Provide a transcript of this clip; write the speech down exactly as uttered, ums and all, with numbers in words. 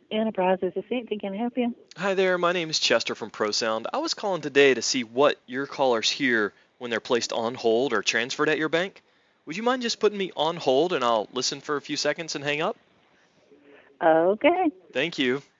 Enterprises, is anything can I help you? Hi there, my name is Chester from ProSound. I was calling today to see what your callers hear when they're placed on hold or transferred at your bank. Would you mind just putting me on hold and I'll listen for a few seconds and hang up? Okay. Thank you.